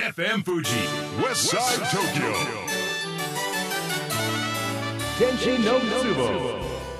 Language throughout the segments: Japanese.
FM Fuji West Side Tokyo Tenshi no Tsubo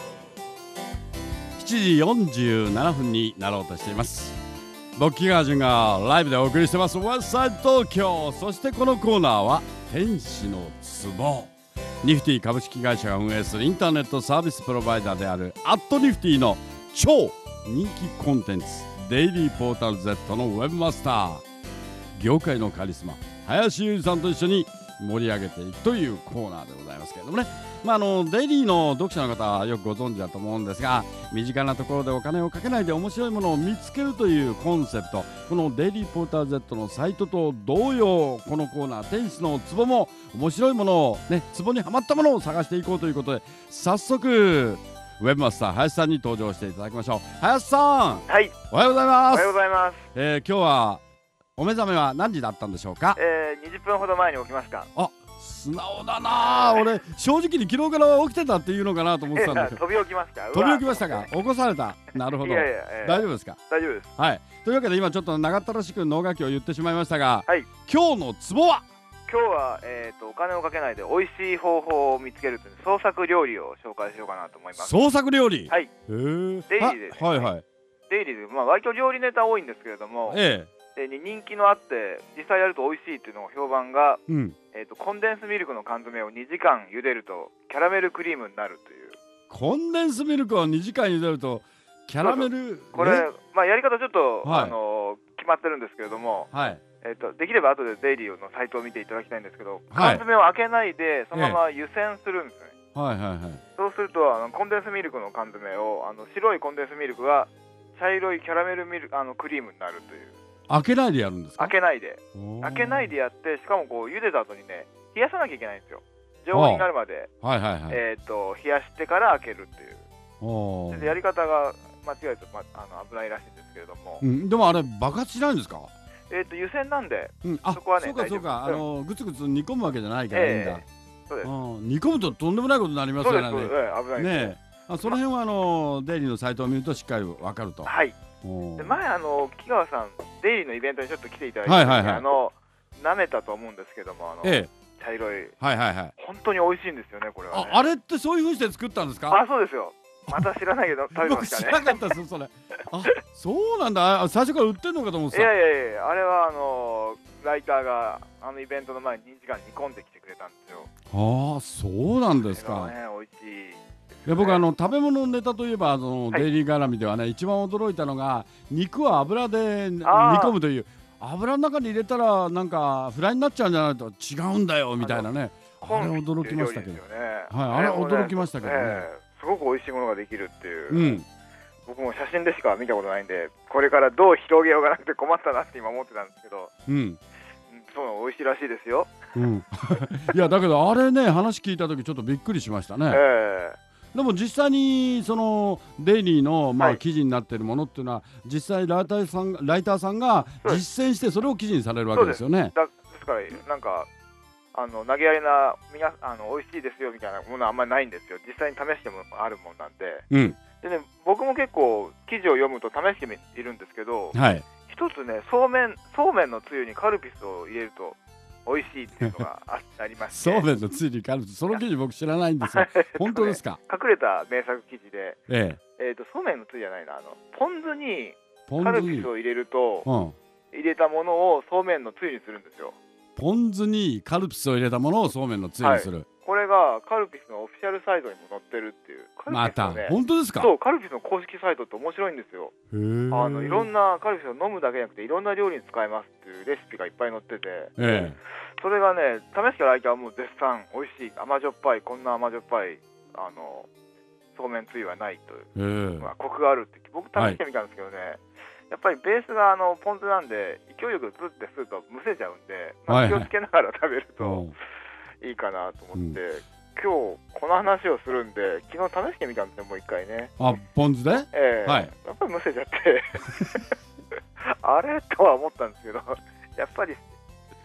7時47分になろうとしています。僕木川淳がライブでお送りしてます West Side Tokyo。 そしてこのコーナーは天使の壺。ニフティ株式会社が運営するインターネットサービスプロバイダーであるアットニフティの超人気コンテンツデイリーポータル Z のウェブマスター、業界のカリスマ林裕二さんと一緒に盛り上げていくというコーナーでございますけれどもね、デイリーの読者の方はよくご存知だと思うんですが、身近なところでお金をかけないで面白いものを見つけるというコンセプト、このデイリーポータル Z のサイトと同様、このコーナー天使の壺も面白いものをね、壺にはまったものを探していこうということで、早速ウェブマスター林さんに登場していただきましょう。林さん、 はい、 おはようございます。 おはようございます。 今日はお目覚めは何時だったんでしょうか。 20分ほど前に起きました。 あ、素直だな。俺正直に昨日から起きてたっていうのかなと思ってたんですけど飛び起きました。 飛び起きましたか。起こされた。なるほど。大丈夫ですか。 大丈夫です。 はい。というわけで今ちょっと長ったらしく能書きを言ってしまいましたが、 はい、 今日のツボは今日は、お金をかけないで美味しい方法を見つけるという創作料理を紹介しようかなと思います。 創作料理。 はい。 デイリーデイリーです、ね。 はいはい。 デイリーで、割と料理ネタ多いんですけれども、で人気のあって実際やると美味しいっていうのが評判が、コンデンスミルクの缶詰を2時間茹でるとキャラメルクリームになるという。 コンデンスミルクを2時間茹でるとキャラメル。 これ、やり方ちょっと、決まってるんですけれども、 はい、 できれば後でデイリーのサイトを見ていただきたいんですけど、缶詰を開けないでそのまま湯煎するんですね。そうするとコンデンスミルクの缶詰を白いコンデンスミルクが茶色いキャラメルクリームになるという。 開けないでやるんですか。 開けないでやって、しかもこう茹でた後にね、冷やさなきゃいけないんですよ。常温になるまで冷やしてから開けるっていう。でやり方が間違えると、危ないらしいんですけれども、 でもあれ爆発しないんですか。 湯煎なんで、 そこはね、そうかぐつぐつ煮込むわけじゃないからいいんだ。 そうです。 煮込むととんでもないことになりますからね。 危ないですね。 その辺はデイリーのサイトを見るとしっかりわかると。 はい。で前木川さんデイリーのイベントにちょっと来ていただいて、舐めたと思うんですけども、茶色い、本当に美味しいんですよね、これはね。 あれってそういう風にして作ったんですか。 そうですよ。また知らないけど食べましたね。 知らなかったですそれ。そうなんだ。最初から売ってんのかと思ってた。 いやあれはライターがイベントの前に2時間煮込んできてくれたんですよ。 そうなんですか。 美味しい。 僕食べ物ネタといえばデイリー絡みではね、一番驚いたのが肉は油で煮込むという。油の中に入れたらなんかフライになっちゃうんじゃないと違うんだよみたいなね。あれ驚きましたけど。あれ驚きましたけどね。 すごく美味しいものができるっていう。僕も写真でしか見たことないんで、これからどう広げようがなくて困ったなって今思ってたんですけど、そう美味しいらしいですよ。 いやだけどあれね、話聞いた時ちょっとびっくりしましたね。でも実際にそのデイリーの記事になっているものっていうのは、実際ライターさんが実践してそれを記事にされるわけですよね。 ですからなんか投げやりな美味しいですよみたいなものはあんまりないんですよ。実際に試してもあるもんなんで。でね、僕も結構記事を読むと試しているんですけど、一つね、そうめんのつゆにカルピスを入れると美味しいっていうのがありましてそうめんのつゆにカルピス、その記事僕知らないんですよ。本当ですか。 隠れた名作記事で、そうめんのつゆじゃないな、ポン酢にカルピスを入れると、入れたものをそうめんのつゆにするんですよ。 ポン酢にカルピスを入れたものをそうめんのつゆにする。 これがカルピスのオフィシャルサイトにも載ってるっていう。 また本当ですか。 そう、カルピスの公式サイトって面白いんですよ。いろんなカルピスを飲むだけじゃなくていろんな料理に使えますっていうレシピがいっぱい載ってて、それがね、試したライターはもう絶賛美味しい、甘じょっぱい、こんな甘じょっぱいそうめんつゆはないという、コクがあるって僕試してみたんですけどね、やっぱりベースがポン酢なんで勢いよくずってするとむせちゃうんで、気をつけながら食べるといいかなと思って、今日この話をするんで昨日試してみたんですよ、もう一回ね。 ポン酢で？ やっぱりむせちゃってあれとは思ったんですけど、やっぱり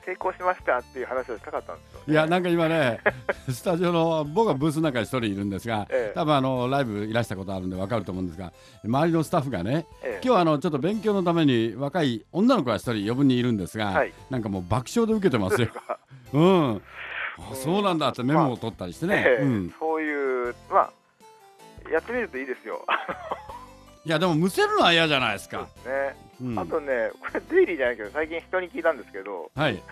成功しましたっていう話をしたかったんですよ、ね。 いやなんか今ねスタジオの僕はブースの中に一人いるんですが、多分ライブいらしたことあるんで分かると思うんですが、周りのスタッフがね、今日はちょっと勉強のために若い女の子が一人余分にいるんですが、なんかもう爆笑で受けてますよ。そうなんだってメモを取ったりしてね、 そういうやってみるといいですよ。 いやでもむせるのは嫌じゃないですか。 そうですね。あとね、これデイリーじゃないけど最近人に聞いたんですけど、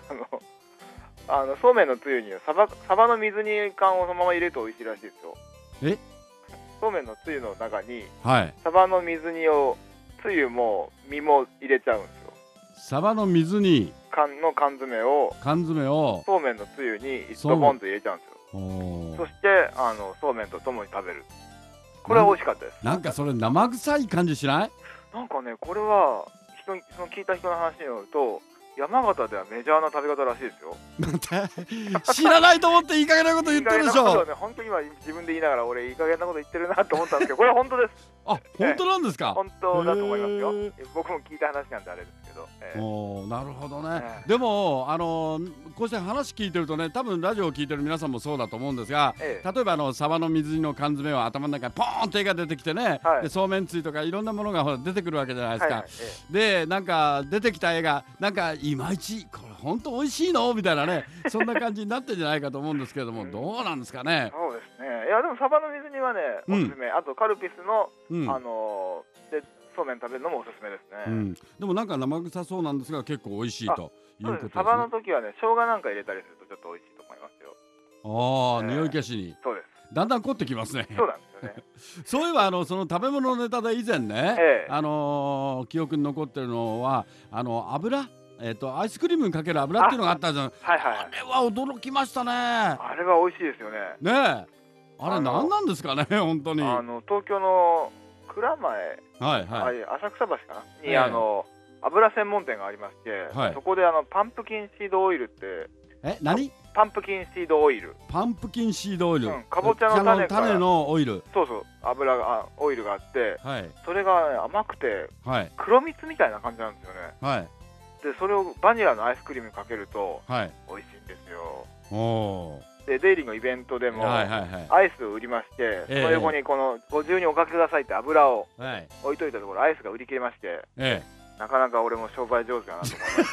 そうめんのつゆにサバの水煮缶をそのまま入れると美味しいらしいですよ。そうめんのつゆの中に、サバの水煮をつゆも身も入れちゃうんですよ。 サバの水煮缶詰をそうめんのつゆに一度ボンと入れちゃうんですよ。そしてそうめんとともに食べる。これは美味しかったです。 なんかそれ生臭い感じしない？ なんかね、これはその聞いた人の話によると山形ではメジャーな食べ方らしいですよ。 知らないと思っていい加減なこと言ってるでしょ。 本当に今自分で言いながら俺いい加減なこと言ってるなと思ったんですけど、これは本当です。 あ、本当なんですか？ 本当だと思いますよ。僕も聞いた話なんであれですけど。 なるほどね。でもこうして話聞いてるとね、多分ラジオを聞いてる皆さんもそうだと思うんですが、例えばサバの水煮の缶詰を頭の中にポーンと絵が出てきてね、でそうめんつゆとかいろんなものがほら出てくるわけじゃないですか。でなんか出てきた絵がなんかいまいちこれ本当美味しいのみたいなね、そんな感じになってんじゃないかと思うんですけれども、どうなんですかね。 そうですね。いやでもサバの水煮はねおすすめ。あとカルピスのでそうめん食べるのもおすすめですね。 でもなんか生臭そうなんですが結構美味しいということですね。 サバの時はね生姜なんか入れたりするとちょっと美味しいと思いますよ。 匂い消しに。 そうです。 だんだん凝ってきますね。 そうなんですよね。 そういえばその食べ物ネタで以前ね、記憶に残ってるのは油、アイスクリームにかける油っていうのがあったじゃん。あれは驚きましたね。 あれは美味しいですよね。 ねえ、あれ何なんですかね本当に。 東京の蔵前、浅草橋かなに油専門店がありまして、そこでパンプキンシードオイルって何？ パンプキンシードオイル。 パンプキンシードオイル。 かぼちゃの種のオイル。 そうそう、オイルがあって、それが甘くて黒蜜みたいな感じなんですよね。でそれをバニラのアイスクリームにかけると美味しいんですよ。でデイリーのイベントでもアイスを売りまして、その横にこのご自由におかけくださいって油を置いといたところアイスが売り切れまして、なかなか俺も商売上手だなと思いました。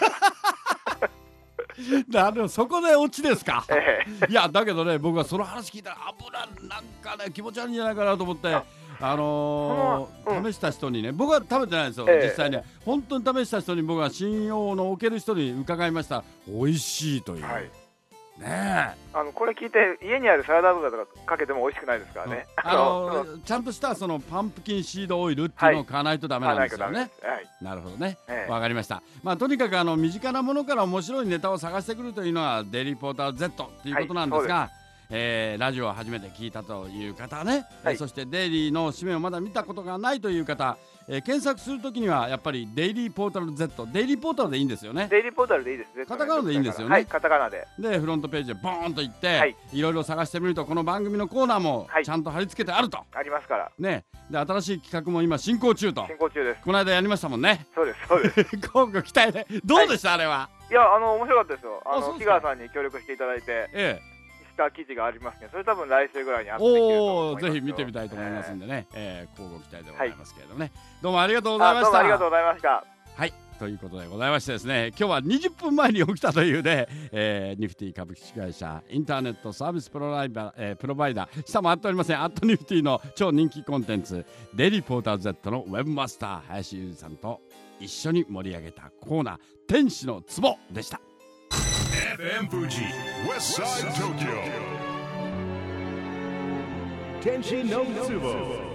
でもそこでオチですか。いやだけどね、僕はその話聞いたら油なんかね気持ち悪いんじゃないかなと思って、試した人にね、僕は食べてないんですよ、実際に本当に試した人に僕は信用の置ける人に伺いました。美味しいという、ねえ、 これ聞いて家にあるサラダ油とかかけても美味しくないですからね。 ちゃんとしたそのパンプキンシードオイルっていうのを買わないとダメなんですよね。なるほどね、わかりました。とにかく身近なものから面白いネタを探してくるというのはデイリーポーター Z ということなんですが、ラジオを初めて聞いたという方ね、そしてデイリーの紙面をまだ見たことがないという方、検索するときにはやっぱりデイリーポータル Z、 デイリーポータルでいいんですよね。 デイリーポータルでいいです。 カタカナでいいんですよね。 カタカナで。 でフロントページでボーンと行って、いろいろ探してみるとこの番組のコーナーもちゃんと貼り付けてあると。 ありますからね。で新しい企画も今進行中と。 進行中です。 この間やりましたもんね。 そうですそうです。 乞うご期待で。どうでしたあれは。 いや面白かったですよ。木川さんに協力していただいて。した記事がありますね。それ多分来週ぐらいにアップできると思いますよ。ぜひ見てみたいと思いますんでね、乞うご期待でございますけれどもね、どうもありがとうございました。 どうもありがとうございました。 はい、ということでございましてですね、今日は20分前に起きたというね、ニフティ株式会社インターネットサービスプロバイダー下もあっておりません、アットニフティの超人気コンテンツデイリーポーター Z のウェブマスター林裕二さんと一緒に盛り上げたコーナー天使の壺でした。 FM Fuji Westside Tokyo 天使の壺